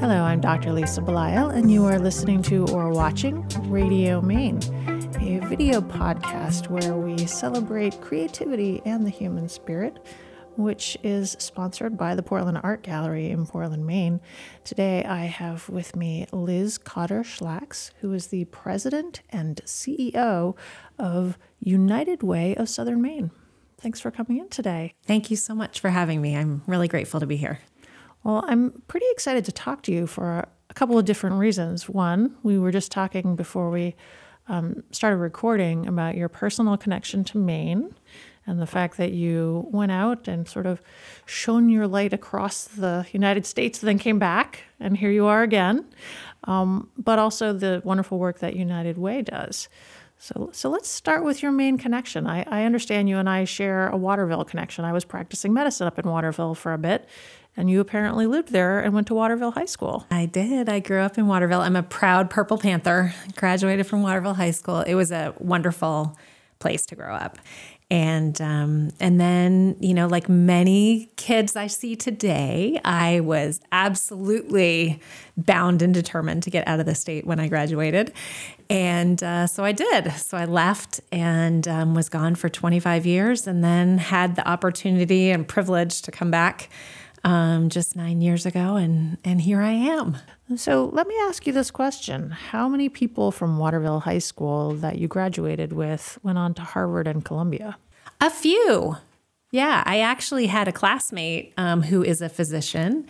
Hello, I'm Dr. Lisa Belisle, and you are listening to or watching Radio Maine, a video podcast where we celebrate creativity and the human spirit, which is sponsored by the Portland Art Gallery in Portland, Maine. Today, I have with me Liz Cotter-Schlax, who is the president and CEO of United Way of Southern Maine. Thanks for coming in today. Thank you so much for having me. I'm really grateful to be here. Well, I'm pretty excited to talk to you for a couple of different reasons. One, we were just talking before we started recording about your personal connection to Maine and the fact that you went out and sort of shone your light across the United States, then came back, and here you are again. But also the wonderful work that United Way does. So let's start with your Maine connection. I understand you and I share a Waterville connection. I was practicing medicine up in Waterville for a bit, and you apparently lived there and went to Waterville High School. I did. I grew up in Waterville. I'm a proud Purple Panther, graduated from Waterville High School. It was a wonderful place to grow up. And then, like many kids I see today, I was absolutely bound and determined to get out of the state when I graduated. And so I did. So I left and was gone for 25 years and then had the opportunity and privilege to come back just 9 years ago. And here I am. So let me ask you this question. How many people from Waterville High School that you graduated with went on to Harvard and Columbia? A few. Yeah, I actually had a classmate who is a physician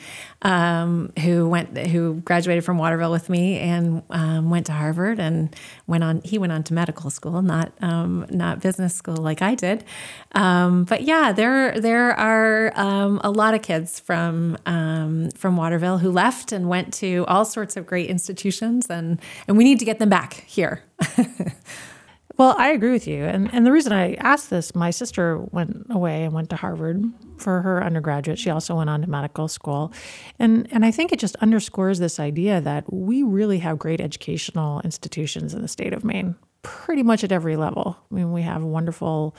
who graduated from Waterville with me and went to Harvard and he went on to medical school, not business school like I did. But yeah, there are a lot of kids from Waterville who left and went to all sorts of great institutions, and we need to get them back here. Well, I agree with you. And the reason I asked this, my sister went away and went to Harvard for her undergraduate. She also went on to medical school. And I think it just underscores this idea that we really have great educational institutions in the state of Maine, pretty much at every level. I mean, we have wonderful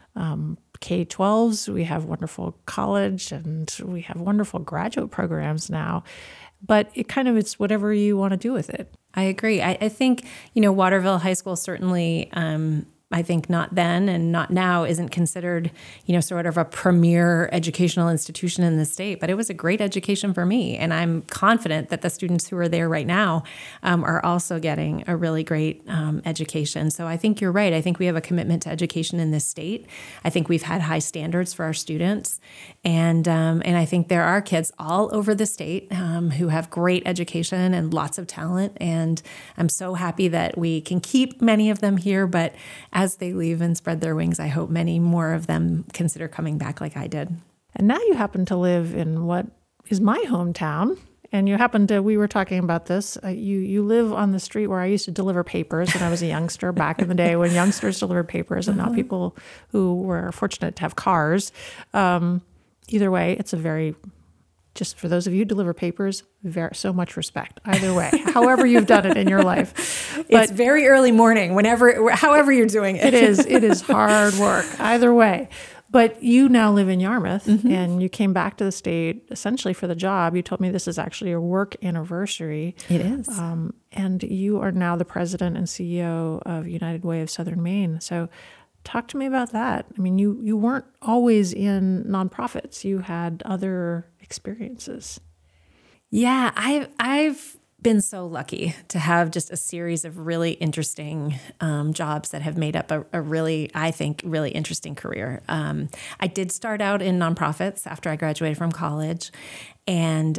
K-12s, we have wonderful college, and we have wonderful graduate programs now. But it's whatever you want to do with it. I agree. I think, Waterville High School certainly, I think not then and not now isn't considered, sort of a premier educational institution in the state, but it was a great education for me. And I'm confident that the students who are there right now are also getting a really great education. So I think you're right. I think we have a commitment to education in this state. I think we've had high standards for our students. And I think there are kids all over the state who have great education and lots of talent. And I'm so happy that we can keep many of them here, but as they leave and spread their wings, I hope many more of them consider coming back like I did. And now you happen to live in what is my hometown. And we were talking about this, you live on the street where I used to deliver papers when I was a youngster back in the day when youngsters delivered papers and not people who were fortunate to have cars. Either way, it's just for those of you who deliver papers, so much respect. Either way, however you've done it in your life. But it's very early morning, however you're doing it. It is hard work, either way. But you now live in Yarmouth, and you came back to the state essentially for the job. You told me this is actually your work anniversary. It is. And you are now the president and CEO of United Way of Southern Maine. So talk to me about that. I mean, you weren't always in nonprofits. You had other experiences. Yeah, I've been so lucky to have just a series of really interesting jobs that have made up a really, I think, really interesting career. I did start out in nonprofits after I graduated from college. And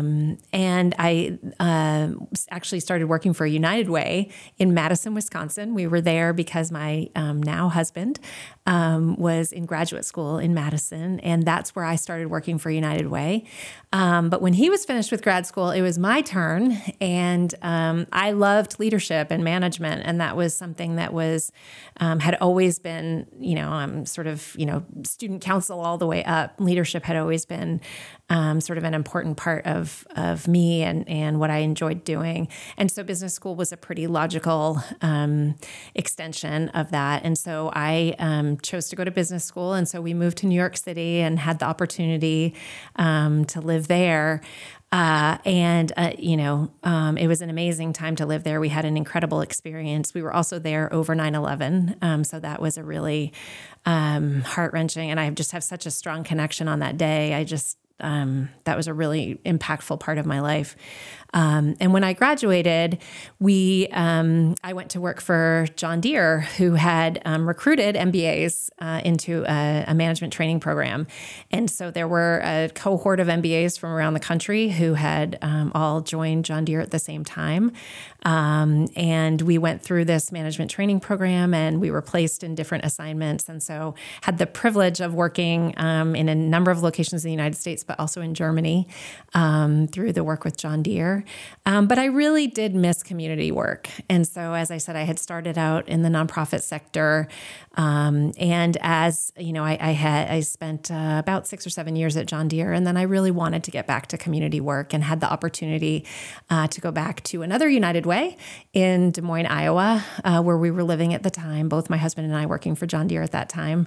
I actually started working for United Way in Madison, Wisconsin. We were there because my now husband was in graduate school in Madison, and that's where I started working for United Way. But when he was finished with grad school, it was my turn, and I loved leadership and management, and that was something that was had always been, I'm sort of, student council all the way up. Leadership had always been sort of an important part of me and what I enjoyed doing. And so business school was a pretty logical extension of that. And so I chose to go to business school. And so we moved to New York City and had the opportunity to live there. It was an amazing time to live there. We had an incredible experience. We were also there over 9/11. So that was a really heart-wrenching, and I just have such a strong connection on that day. That was a really impactful part of my life. And when I graduated, I went to work for John Deere, who had recruited MBAs into a management training program. And so there were a cohort of MBAs from around the country who had all joined John Deere at the same time. And we went through this management training program, and we were placed in different assignments. And so had the privilege of working in a number of locations in the United States, but also in Germany through the work with John Deere. But I really did miss community work. And so, as I said, I had started out in the nonprofit sector. And as you know, I spent about 6 or 7 years at John Deere, and then I really wanted to get back to community work and had the opportunity to go back to another United Way in Des Moines, Iowa, where we were living at the time, both my husband and I working for John Deere at that time,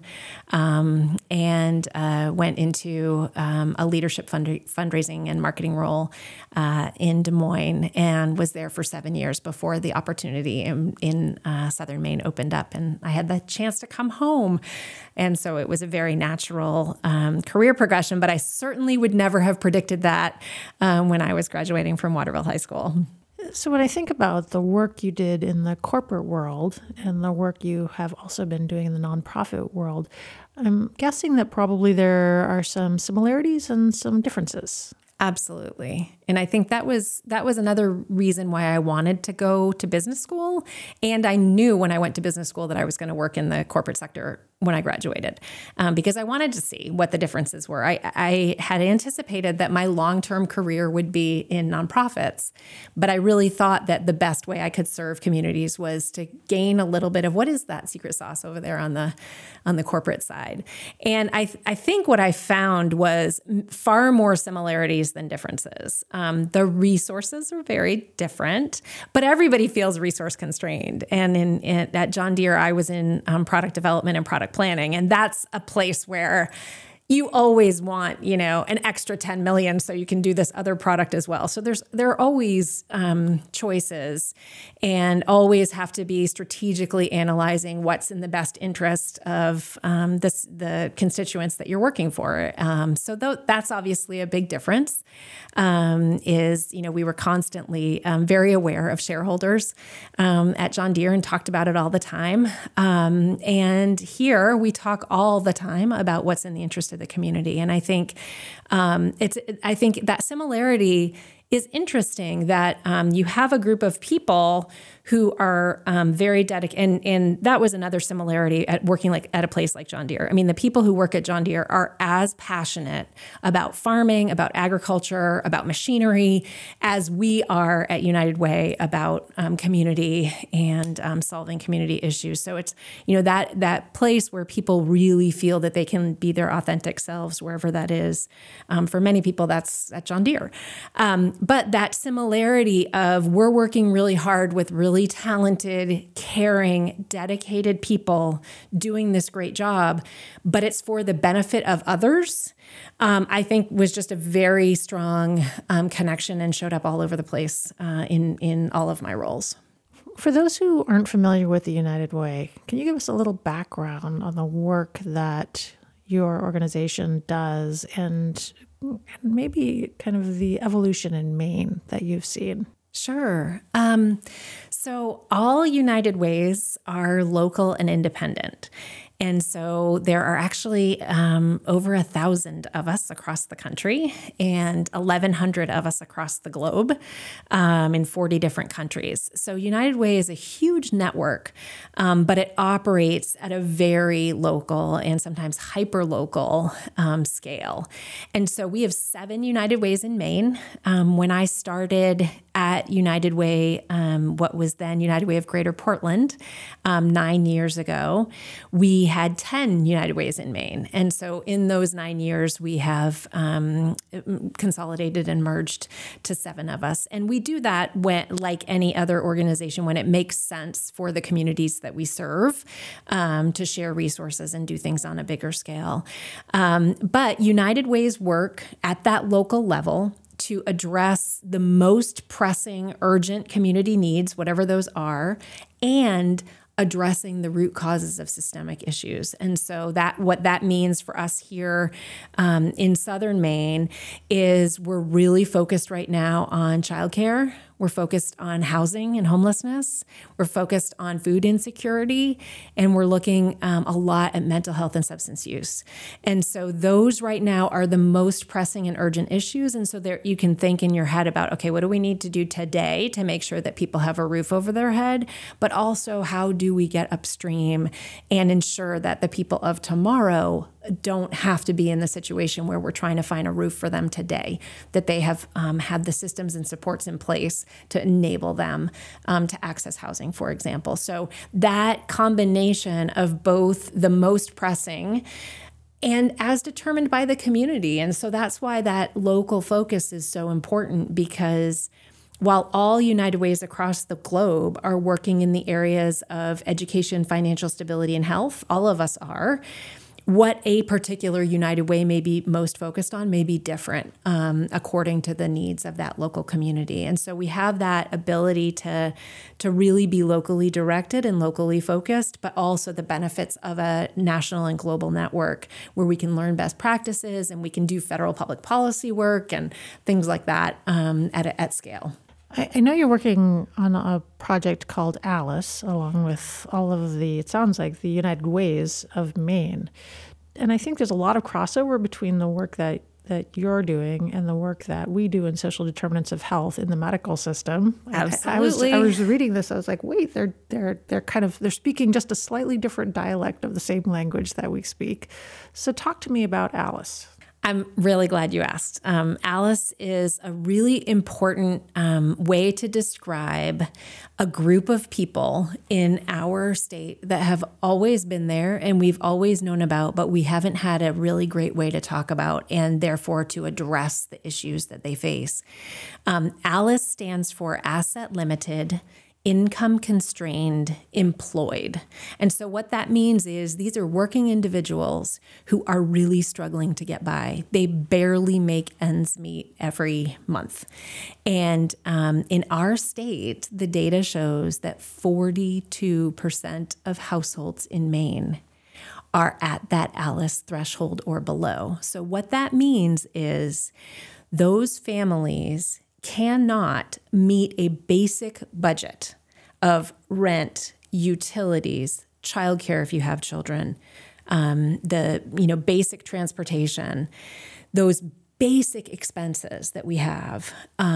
and went into a leadership fundraising and marketing role in Des Moines, and was there for 7 years before the opportunity in Southern Maine opened up, and I had the chance to come home. And so it was a very natural career progression, but I certainly would never have predicted that when I was graduating from Waterville High School. So when I think about the work you did in the corporate world and the work you have also been doing in the nonprofit world, I'm guessing that probably there are some similarities and some differences. Absolutely. And I think that was another reason why I wanted to go to business school. And I knew when I went to business school that I was going to work in the corporate sector when I graduated, because I wanted to see what the differences were. I had anticipated that my long-term career would be in nonprofits, but I really thought that the best way I could serve communities was to gain a little bit of what is that secret sauce over there on the corporate side. And I think what I found was far more similarities than differences. The resources are very different, but everybody feels resource constrained. And at John Deere, I was in product development and product planning, and that's a place where you always want, an extra 10 million so you can do this other product as well. So there are always choices, and always have to be strategically analyzing what's in the best interest of the constituents that you're working for. So that's obviously a big difference. We were constantly very aware of shareholders at John Deere and talked about it all the time. And here we talk all the time about what's in the interest of the community. And I think that similarity is interesting, that you have a group of people who are very dedicated. And that was another similarity at working at a place like John Deere. I mean, the people who work at John Deere are as passionate about farming, about agriculture, about machinery, as we are at United Way about community and solving community issues. So it's, that place where people really feel that they can be their authentic selves, wherever that is. For many people, that's at John Deere. But that similarity of we're working really hard with really talented, caring, dedicated people doing this great job, but it's for the benefit of others, I think was just a very strong connection, and showed up all over the place in all of my roles. For those who aren't familiar with the United Way, can you give us a little background on the work that your organization does, and maybe kind of the evolution in Maine that you've seen? Sure. So all United Ways are local and independent. And so there are actually over 1,000 of us across the country and 1,100 of us across the globe in 40 different countries. So United Way is a huge network, but it operates at a very local and sometimes hyper-local scale. And so we have 7 United Ways in Maine. When I started at United Way, what was then United Way of Greater Portland, 9 years ago, we had 10 United Ways in Maine. And so in those 9 years, we have consolidated and merged to 7 of us. And we do that when, like any other organization, when it makes sense for the communities that we serve, to share resources and do things on a bigger scale. But United Way's work at that local level to address the most pressing, urgent community needs, whatever those are, and addressing the root causes of systemic issues. And so what that means for us here in Southern Maine is we're really focused right now on childcare. We're focused on housing and homelessness. We're focused on food insecurity, and we're looking a lot at mental health and substance use. And so those right now are the most pressing and urgent issues. And so there you can think in your head about, okay, what do we need to do today to make sure that people have a roof over their head? But also, how do we get upstream and ensure that the people of tomorrow don't have to be in the situation where we're trying to find a roof for them today, that they have had the systems and supports in place to enable them to access housing, for example. So that combination of both the most pressing and as determined by the community. And so that's why that local focus is so important, because while all United Ways across the globe are working in the areas of education, financial stability, and health, all of us are, what a particular United Way may be most focused on may be different according to the needs of that local community. And so we have that ability to really be locally directed and locally focused, but also the benefits of a national and global network where we can learn best practices and we can do federal public policy work and things like that at scale. I know you're working on a project called Alice, along with all of it sounds like the United Ways of Maine. And I think there's a lot of crossover between the work that you're doing and the work that we do in social determinants of health in the medical system. Absolutely. I was reading this. I was like, wait, they're speaking just a slightly different dialect of the same language that we speak. So talk to me about Alice. I'm really glad you asked. Alice is a really important way to describe a group of people in our state that have always been there and we've always known about, but we haven't had a really great way to talk about and therefore to address the issues that they face. Alice stands for Asset Limited, Income Constrained, Employed. And so what that means is these are working individuals who are really struggling to get by. They barely make ends meet every month. And in our state, the data shows that 42% of households in Maine are at that Alice threshold or below. So what that means is those families cannot meet a basic budget of rent, utilities, childcare if you have children, the basic transportation, those basic expenses that we have.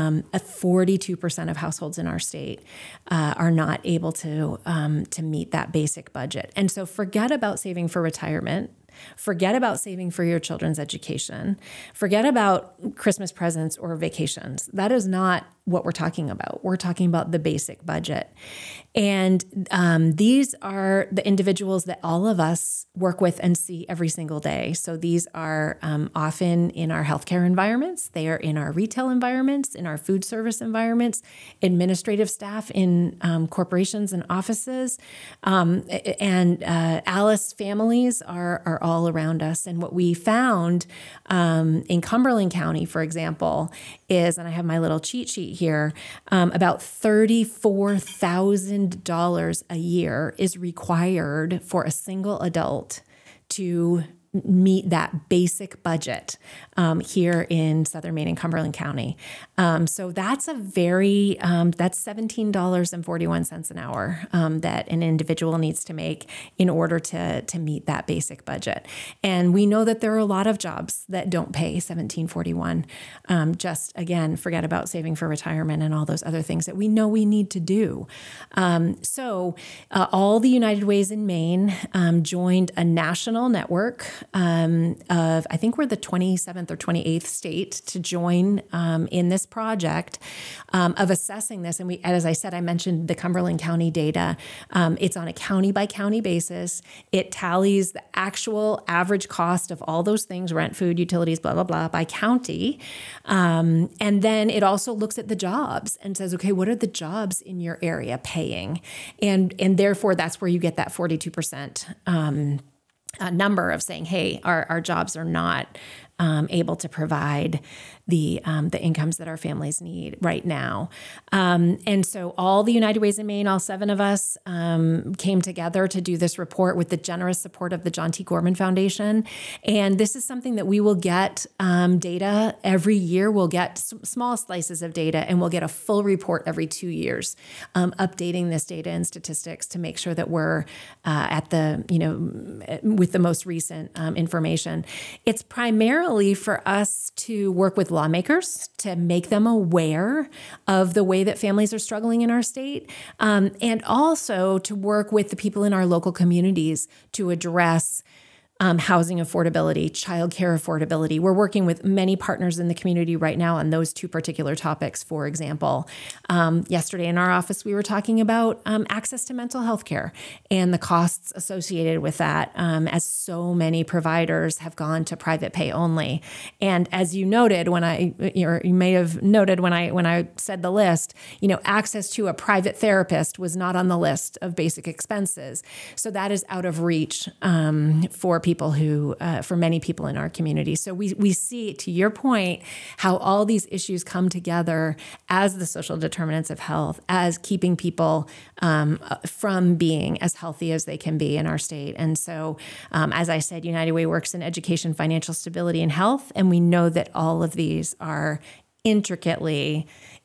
42% of households in our state are not able to meet that basic budget. And so forget about saving for retirement. Forget about saving for your children's education. Forget about Christmas presents or vacations. That is not what we're talking about. We're talking about the basic budget. And these are the individuals that all of us work with and see every single day. So these are often in our healthcare environments. They are in our retail environments, in our food service environments, administrative staff in corporations and offices. And Alice families are all around us. And what we found in Cumberland County, for example, is, and I have my little cheat sheet here, about $34,000 a year is required for a single adult to meet that basic budget here in Southern Maine and Cumberland County. So that's that's $17.41 an hour that an individual needs to make in order to meet that basic budget. And we know that there are a lot of jobs that don't pay $17.41. Just again, forget about saving for retirement and all those other things that we know we need to do. So all the United Ways in Maine joined a national network I think we're the 27th or 28th state to join in this project of assessing this. And as I said, I mentioned the Cumberland County data. It's on a county by county basis. It tallies the actual average cost of all those things, rent, food, utilities, blah, blah, blah, by county. And then it also looks at the jobs and says, okay, what are the jobs in your area paying? And therefore, that's where you get that 42% number of saying, hey, our jobs are not able to provide the incomes that our families need right now. And so all the United Ways in Maine, all 7 of us came together to do this report with the generous support of the John T. Gorman Foundation. And this is something that we will get data every year. We'll get small slices of data, and we'll get a full report every 2 years, updating this data and statistics to make sure that we're at the, with the most recent information. It's primarily for us to work with lawmakers to make them aware of the way that families are struggling in our state, and also to work with the people in our local communities to address housing affordability, childcare affordability. We're working with many partners in the community right now on those 2 particular topics. For example, yesterday in our office, we were talking about access to mental health care and the costs associated with that, as so many providers have gone to private pay only. And as you noted, you may have noted when I said the list, access to a private therapist was not on the list of basic expenses. So that is out of reach for people who, for many people in our community. So we see, to your point, how all these issues come together as the social determinants of health, as keeping people from being as healthy as they can be in our state. And so, as I said, United Way works in education, financial stability, and health. And we know that all of these are intimately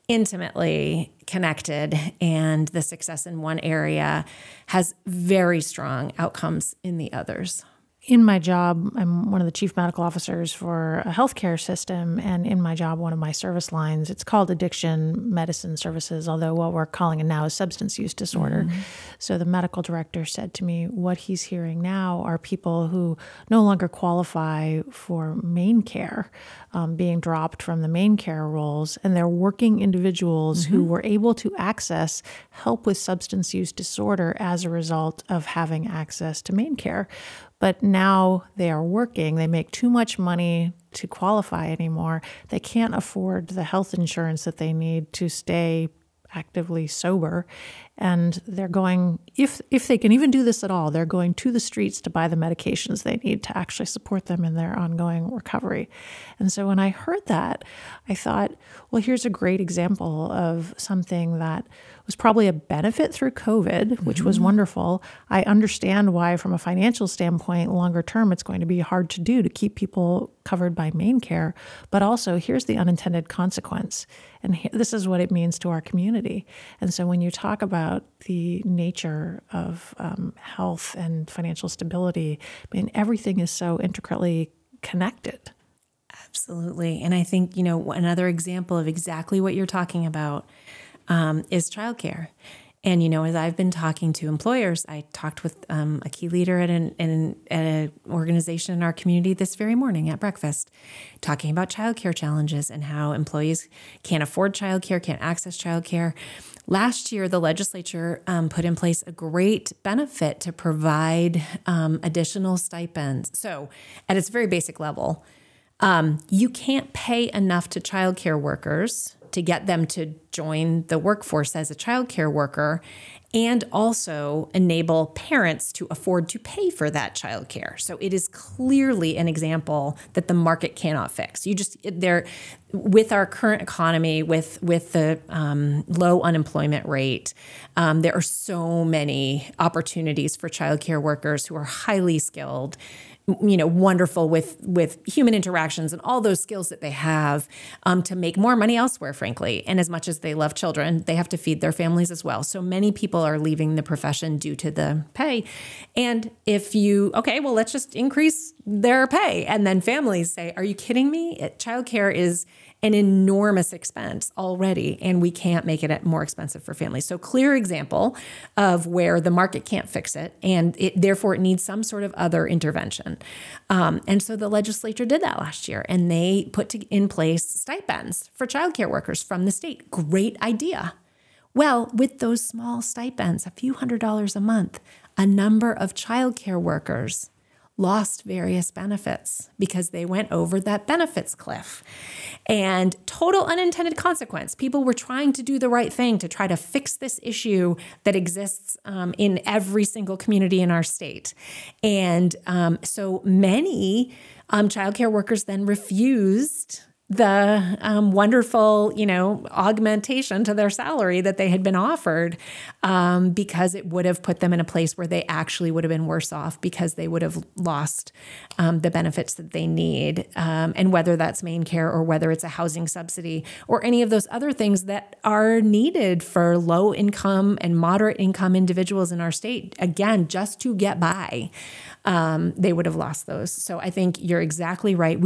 connected, and the success in one area has very strong outcomes in the others. In my job, I'm one of the chief medical officers for a healthcare system. And in my job, one of my service lines, it's called addiction medicine services, although what we're calling it now is substance use disorder. Mm-hmm. So the medical director said to me, what he's hearing now are people who no longer qualify for main care, being dropped from the main care roles. And they're working individuals who were able to access help with substance use disorder as a result of having access to main care. But now they are working. They make too much money to qualify anymore. They can't afford the health insurance that they need to stay actively sober. And they're going, if they can even do this at all, they're going to the streets to buy the medications they need to actually support them in their ongoing recovery. And so when I heard that, I thought, well, here's a great example of something that was probably a benefit through COVID, which was wonderful. I understand why, from a financial standpoint, longer term, it's going to be hard to do to keep people covered by main care. But also, here's the unintended consequence. And this is what it means to our community. And so when you talk about the nature of health and financial stability, I mean, everything is so intricately connected. Absolutely. And I think, another example of exactly what you're talking about is childcare. And, as I've been talking to employers, I talked with a key leader at an organization in our community this very morning at breakfast, talking about childcare challenges and how employees can't afford childcare, can't access childcare. Last year, the legislature put in place a great benefit to provide additional stipends. So at its very basic level, you can't pay enough to childcare workers to get them to join the workforce as a childcare worker, and also enable parents to afford to pay for that childcare. So it is clearly an example that the market cannot fix. With our current economy, with the low unemployment rate, there are so many opportunities for childcare workers who are highly skilled, wonderful with human interactions and all those skills that they have, to make more money elsewhere, frankly. And as much as they love children, they have to feed their families as well. So many people are leaving the profession due to the pay. And let's just increase their pay. And then families say, are you kidding me? Childcare is an enormous expense already, and we can't make it more expensive for families. So clear example of where the market can't fix it, and therefore it needs some sort of other intervention. And so the legislature did that last year, and they put in place stipends for childcare workers from the state. Great idea. Well, with those small stipends, a few $100s a month, a number of childcare workers lost various benefits because they went over that benefits cliff. And total unintended consequence. People were trying to do the right thing to try to fix this issue that exists in every single community in our state. And so many childcare workers then refused the wonderful, augmentation to their salary that they had been offered, because it would have put them in a place where they actually would have been worse off because they would have lost the benefits that they need. And whether that's MaineCare or whether it's a housing subsidy or any of those other things that are needed for low income and moderate income individuals in our state, again, just to get by, they would have lost those. So I think you're exactly right.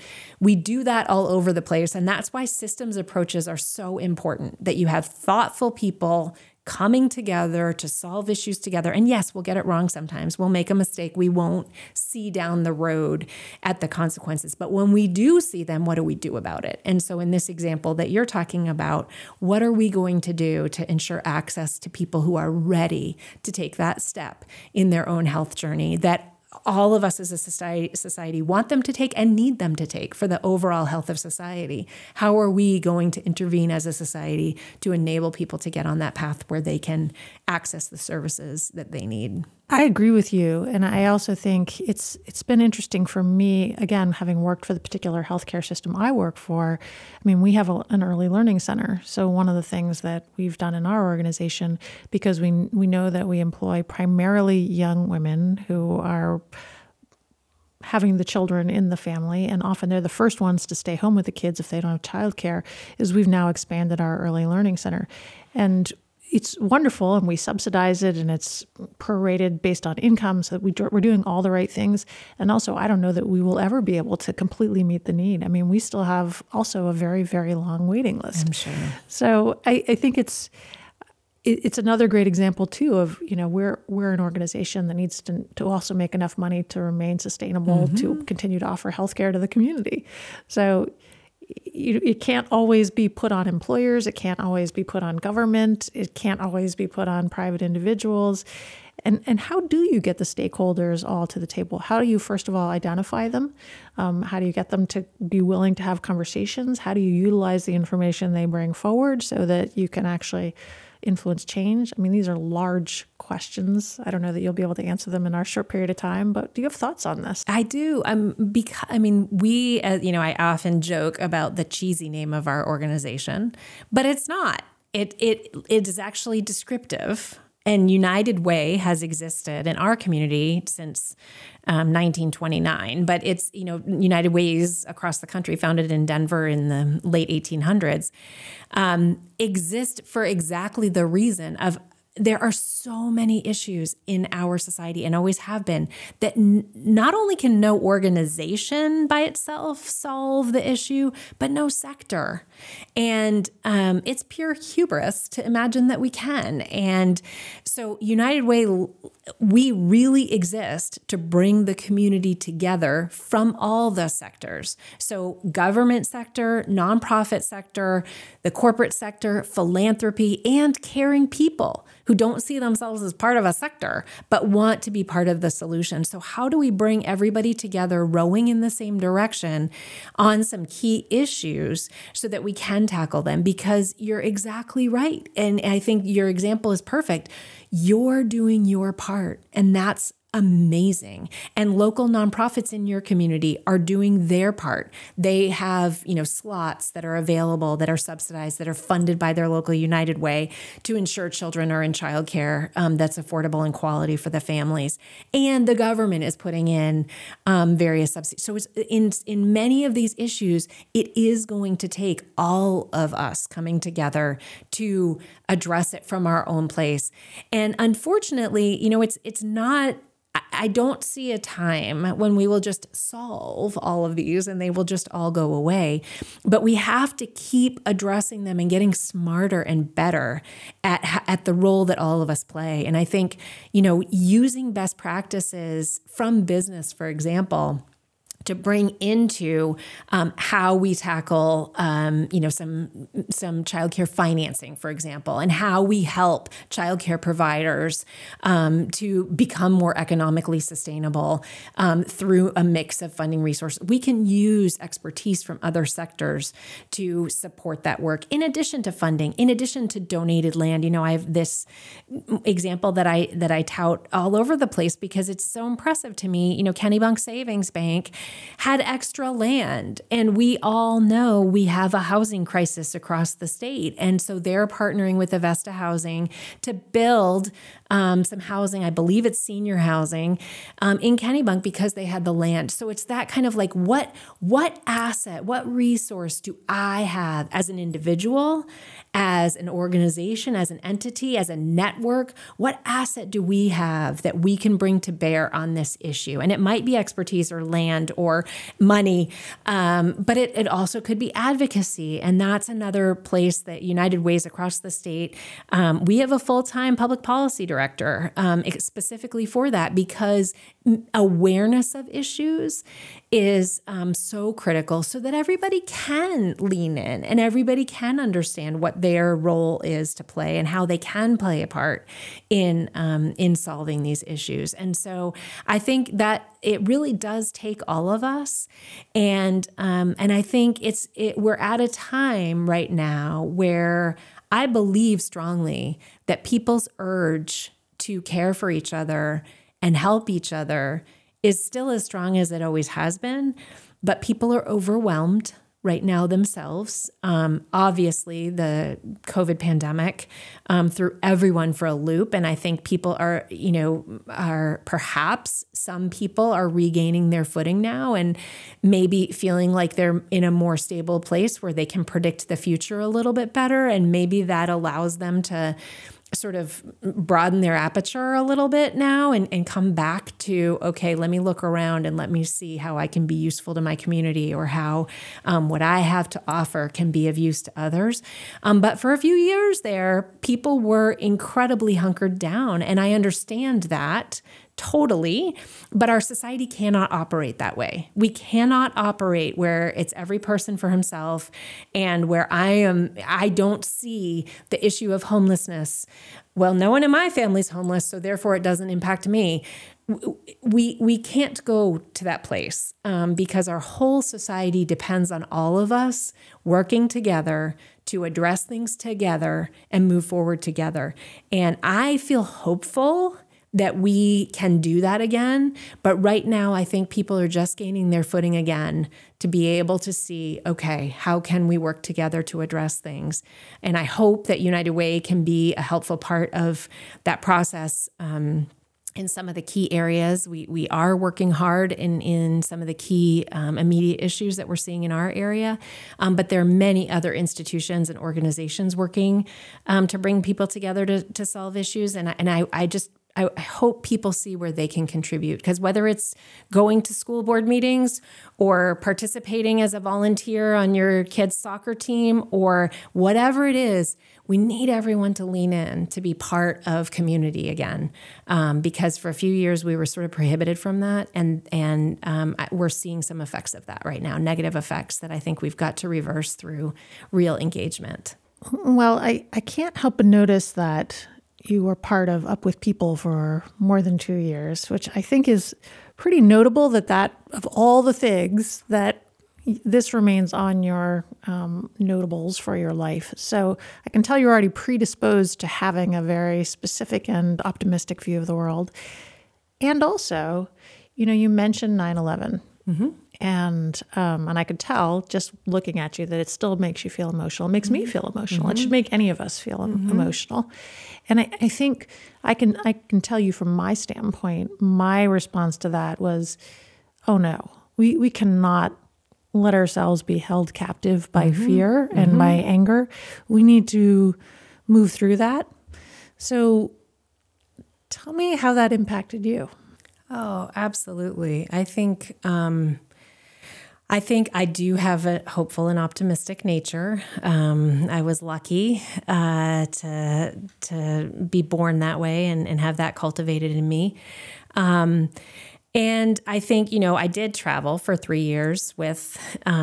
We do that all over the place. And that's why systems approaches are so important, that you have thoughtful people coming together to solve issues together. And yes, we'll get it wrong sometimes. We'll make a mistake. We won't see down the road at the consequences. But when we do see them, what do we do about it? And so in this example that you're talking about, what are we going to do to ensure access to people who are ready to take that step in their own health journey that all of us as a society want them to take and need them to take for the overall health of society? How are we going to intervene as a society to enable people to get on that path where they can access the services that they need? I agree with you. And I also think it's been interesting for me, again, having worked for the particular healthcare system I work for. I mean, we have an early learning center. So one of the things that we've done in our organization, because we know that we employ primarily young women who are having the children in the family, and often they're the first ones to stay home with the kids if they don't have childcare, is we've now expanded our early learning center. And it's wonderful, and we subsidize it, and it's prorated based on income, so that we're doing all the right things. And also, I don't know that we will ever be able to completely meet the need. I mean, we still have also a very, very long waiting list. I'm sure. So I think it's another great example too of, we're an organization that needs to also make enough money to remain sustainable, to continue to offer healthcare to the community. So it can't always be put on employers. It can't always be put on government. It can't always be put on private individuals. And how do you get the stakeholders all to the table? How do you, first of all, identify them? How do you get them to be willing to have conversations? How do you utilize the information they bring forward so that you can actually influence change? I mean, these are large questions. I don't know that you'll be able to answer them in our short period of time, but do you have thoughts on this? I do. We, I often joke about the cheesy name of our organization, but it's not. It is actually descriptive. And United Way has existed in our community since 1929, but it's, United Ways across the country, founded in Denver in the late 1800s, exist for exactly the reason of there are so many issues in our society, and always have been, that not only can no organization by itself solve the issue, but no sector. And it's pure hubris to imagine that we can. And so United Way, we really exist to bring the community together from all the sectors. So government sector, nonprofit sector, the corporate sector, philanthropy, and caring people who don't see themselves as part of a sector, but want to be part of the solution. So how do we bring everybody together rowing in the same direction on some key issues so that we can tackle them? Because you're exactly right. And I think your example is perfect. You're doing your part, and that's amazing. And local nonprofits in your community are doing their part. They have, slots that are available, that are subsidized, that are funded by their local United Way to ensure children are in childcare that's affordable and quality for the families. And the government is putting in various subsidies. So it's in many of these issues, it is going to take all of us coming together to address it from our own place. And unfortunately, it's not. I don't see a time when we will just solve all of these and they will just all go away. But we have to keep addressing them and getting smarter and better at the role that all of us play. And I think, using best practices from business, for example, to bring into how we tackle, some childcare financing, for example, and how we help childcare providers to become more economically sustainable through a mix of funding resources. We can use expertise from other sectors to support that work, in addition to funding, in addition to donated land. I have this example that I tout all over the place because it's so impressive to me. Kennebunk Savings Bank had extra land. And we all know we have a housing crisis across the state. And so they're partnering with Avesta Housing to build some housing, I believe it's senior housing, in Kennebunk because they had the land. So it's that kind of like, what asset, what resource do I have as an individual, as an organization, as an entity, as a network? What asset do we have that we can bring to bear on this issue? And it might be expertise or land or money, but it also could be advocacy. And that's another place that United Ways across the state, we have a full-time public policy director specifically for that, because awareness of issues is so critical so that everybody can lean in and everybody can understand what their role is to play and how they can play a part in solving these issues. And so I think that it really does take all of us. And I think we're at a time right now where I believe strongly that people's urge to care for each other and help each other is still as strong as it always has been, but people are overwhelmed right now themselves. Obviously, the COVID pandemic threw everyone for a loop, and I think people are perhaps some people are regaining their footing now and maybe feeling like they're in a more stable place where they can predict the future a little bit better, and maybe that allows them to sort of broaden their aperture a little bit now and come back to, okay, let me look around and let me see how I can be useful to my community, or how what I have to offer can be of use to others. But for a few years there, people were incredibly hunkered down, and I understand that totally, but our society cannot operate that way. We cannot operate where it's every person for himself, and where I don't see the issue of homelessness. Well, no one in my family's homeless, so therefore it doesn't impact me. We can't go to that place because our whole society depends on all of us working together to address things together and move forward together. And I feel hopeful that we can do that again. But right now, I think people are just gaining their footing again to be able to see, okay, how can we work together to address things? And I hope that United Way can be a helpful part of that process. In some of the key areas, we are working hard in some of the key immediate issues that we're seeing in our area. But there are many other institutions and organizations working to bring people together to solve issues. And I hope people see where they can contribute, because whether it's going to school board meetings or participating as a volunteer on your kid's soccer team or whatever it is, we need everyone to lean in to be part of community again, because for a few years we were sort of prohibited from that, and we're seeing some effects of that right now, negative effects that I think we've got to reverse through real engagement. Well, I can't help but notice that you were part of Up With People for more than 2 years, which I think is pretty notable that of all the things that this remains on your notables for your life. So I can tell you're already predisposed to having a very specific and optimistic view of the world. And also, you mentioned 9/11. Mm-hmm. And I could tell just looking at you that it still makes you feel emotional. It makes me feel emotional. Mm-hmm. It should make any of us feel emotional. And I think I can tell you from my standpoint, my response to that was, oh no, we cannot let ourselves be held captive by fear and by anger. We need to move through that. So tell me how that impacted you. Oh, absolutely. I think I do have a hopeful and optimistic nature. I was lucky to be born that way and have that cultivated in me. And I think, I did travel for 3 years with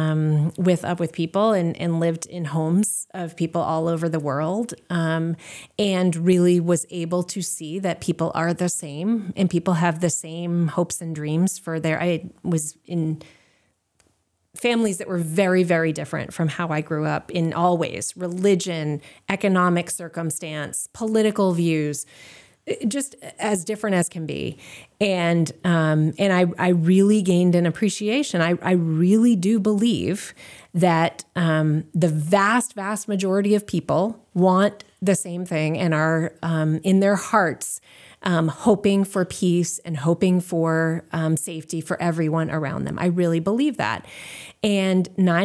people and lived in homes of people all over the world, and really was able to see that people are the same and people have the same hopes and dreams I was in families that were very, very different from how I grew up in all ways: religion, economic circumstance, political views, just as different as can be. And I really gained an appreciation. I really do believe that the vast, vast majority of people want the same thing and are in their hearts hoping for peace and hoping for safety for everyone around them. I really believe that. And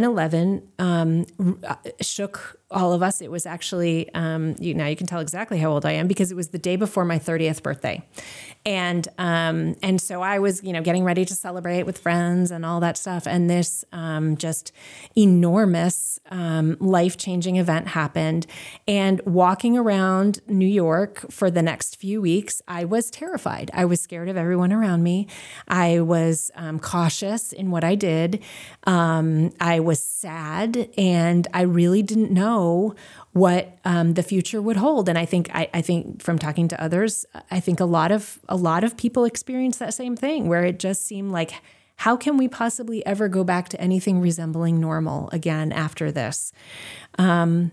9/11 shook all of us. It was actually, now you can tell exactly how old I am because it was the day before my 30th birthday. And so I was, getting ready to celebrate with friends and all that stuff. And this just enormous life-changing event happened. And walking around New York for the next few weeks, I was terrified. I was scared of everyone around me. I was cautious in what I did. I was sad, and I really didn't know what the future would hold. And I think from talking to others, I think a lot of people experience that same thing, where it just seemed like, how can we possibly ever go back to anything resembling normal again after this? And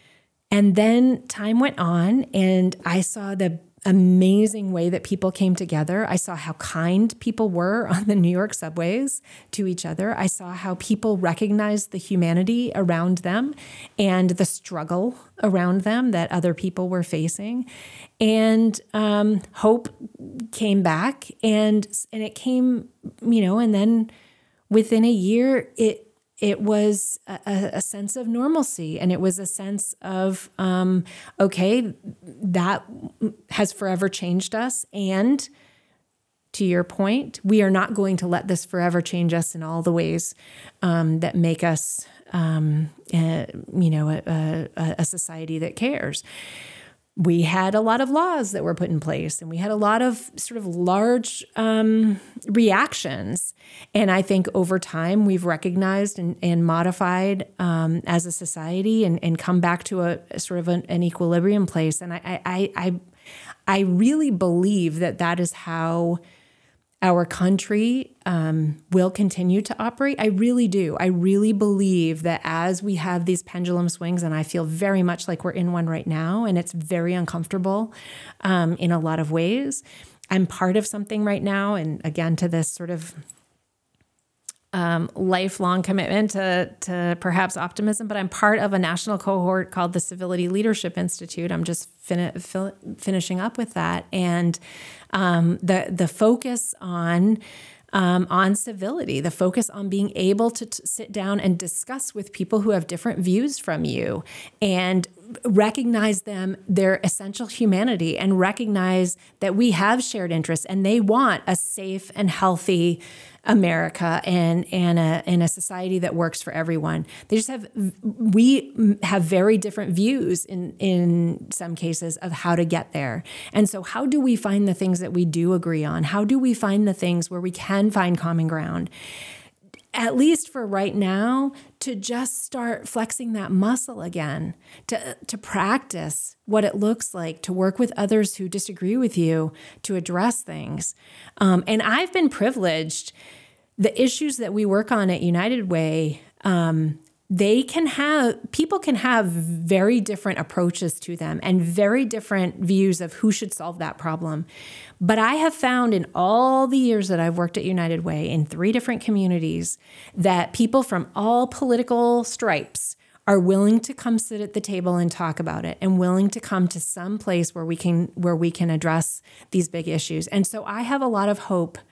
then time went on, and I saw the amazing way that people came together. I saw how kind people were on the New York subways to each other. I saw how people recognized the humanity around them and the struggle around them that other people were facing. And hope came back, and it came, and then within a year, it was a sense of normalcy, and it was a sense of, okay, that has forever changed us. And to your point, we are not going to let this forever change us in all the ways that make us, a society that cares. We had a lot of laws that were put in place, and we had a lot of sort of large reactions. And I think over time we've recognized and modified as a society and come back to a sort of an equilibrium place. And I really believe that is how our country will continue to operate. I really do. I really believe that as we have these pendulum swings, and I feel very much like we're in one right now, and it's very uncomfortable in a lot of ways. I'm part of something right now, and again, to this sort of lifelong commitment to perhaps optimism, but I'm part of a national cohort called the Civility Leadership Institute. I'm just finishing up with that. And the focus on civility, the focus on being able to sit down and discuss with people who have different views from you and recognize their essential humanity, and recognize that we have shared interests and they want a safe and healthy America and a society that works for everyone. We have very different views in some cases of how to get there. And so how do we find the things that we do agree on? How do we find the things where we can find common ground? At least for right now, to just start flexing that muscle again, to practice what it looks like to work with others who disagree with you, to address things. And I've been privileged. The issues that we work on at United Way, people can have very different approaches to them and very different views of who should solve that problem. But I have found in all the years that I've worked at United Way in 3 different communities that people from all political stripes are willing to come sit at the table and talk about it, and willing to come to some place where we can address these big issues. And so I have a lot of hope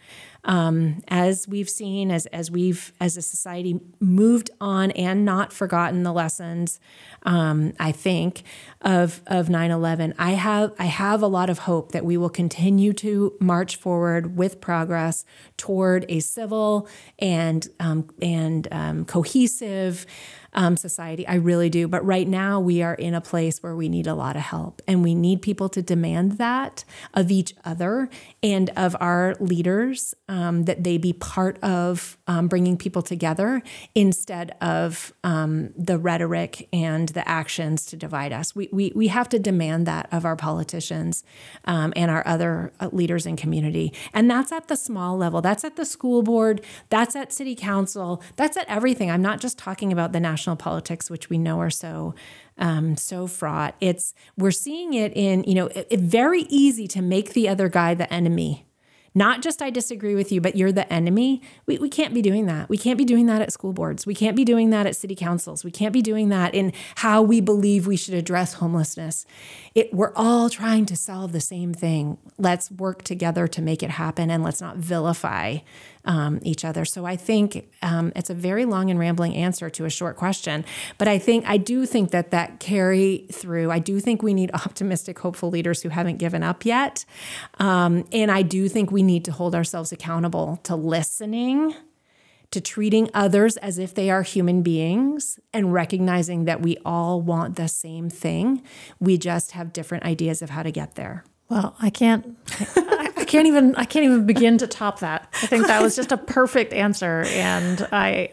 As we've seen, as we've, as a society, moved on and not forgotten the lessons, I think, of 9/11, I have a lot of hope that we will continue to march forward with progress toward a civil and cohesive society. I really do. But right now we are in a place where we need a lot of help, and we need people to demand that of each other and of our leaders, that they be part of bringing people together instead of the rhetoric and the actions to divide us. We have to demand that of our politicians and our other leaders in community. And that's at the small level. That's at the school board. That's at city council. That's at everything. I'm not just talking about the national politics, which we know are so fraught. We're seeing it in, it's very easy to make the other guy the enemy. Not just I disagree with you, but you're the enemy. We can't be doing that. We can't be doing that at school boards. We can't be doing that at city councils. We can't be doing that in how we believe we should address homelessness. We're all trying to solve the same thing. Let's work together to make it happen, and let's not vilify each other. So I think it's a very long and rambling answer to a short question, but I do think that carry through. I do think we need optimistic, hopeful leaders who haven't given up yet. And I do think we need to hold ourselves accountable to listening, to treating others as if they are human beings, and recognizing that we all want the same thing. We just have different ideas of how to get there. Well, I can't even begin to top that. I think that was just a perfect answer. And I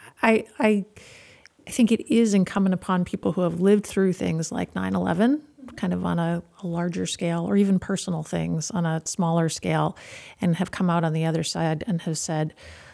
think it is incumbent upon people who have lived through things like 9/11, kind of on a larger scale, or even personal things on a smaller scale, and have come out on the other side and have said,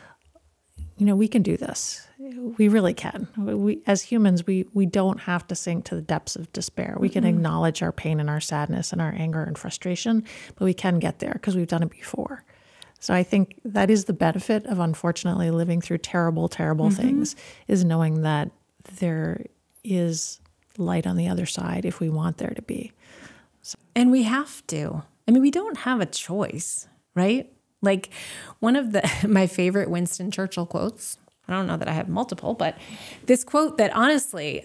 we can do this. We really can. We, as humans, we don't have to sink to the depths of despair. We can acknowledge our pain and our sadness and our anger and frustration, but we can get there because we've done it before. So I think that is the benefit of, unfortunately, living through terrible, terrible things, is knowing that there is light on the other side if we want there to be. So. And we have to. We don't have a choice, right? Like, one of my favorite Winston Churchill quotes, I don't know that I have multiple, but this quote that, honestly,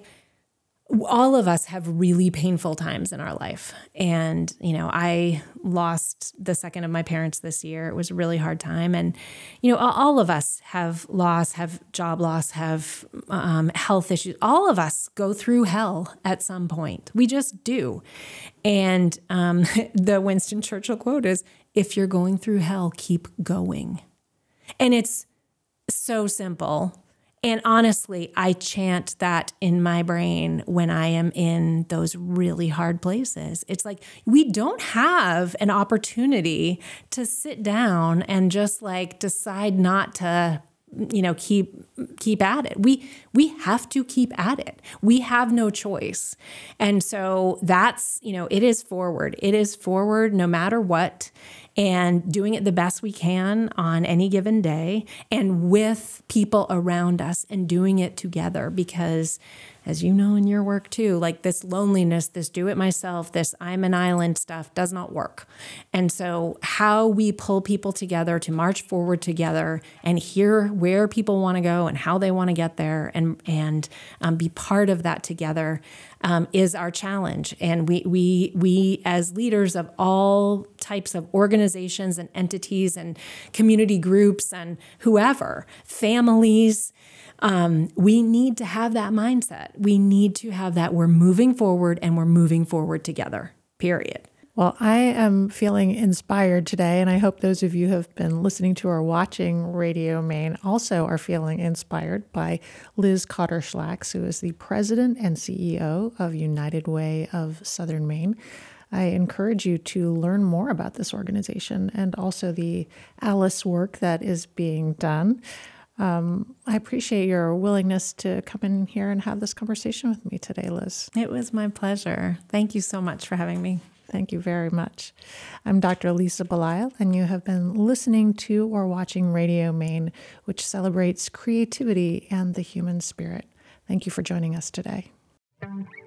all of us have really painful times in our life. And, I lost the second of my parents this year. It was a really hard time. And, all of us have loss, have job loss, have health issues. All of us go through hell at some point. We just do. And the Winston Churchill quote is, "If you're going through hell, keep going." And it's so simple. And honestly, I chant that in my brain when I am in those really hard places. It's like, we don't have an opportunity to sit down and just decide not to, keep at it. We have to keep at it. We have no choice. And so that's, it is forward. It is forward no matter what, and doing it the best we can on any given day, and with people around us, and doing it together, because, as you know in your work too, this loneliness, this do it myself, this I'm an island stuff does not work. And so how we pull people together to march forward together and hear where people want to go and how they want to get there, and be part of that together, is our challenge. And we as leaders of all types of organizations and entities and community groups and whoever, families, we need to have that mindset. We need to have that we're moving forward, and we're moving forward together, period. Well, I am feeling inspired today, and I hope those of you who have been listening to or watching Radio Maine also are feeling inspired by Liz Cotter-Schlax, who is the president and CEO of United Way of Southern Maine. I encourage you to learn more about this organization and also the ALICE work that is being done. I appreciate your willingness to come in here and have this conversation with me today, Liz. It was my pleasure. Thank you so much for having me. Thank you very much. I'm Dr. Lisa Belisle, and you have been listening to or watching Radio Maine, which celebrates creativity and the human spirit. Thank you for joining us today.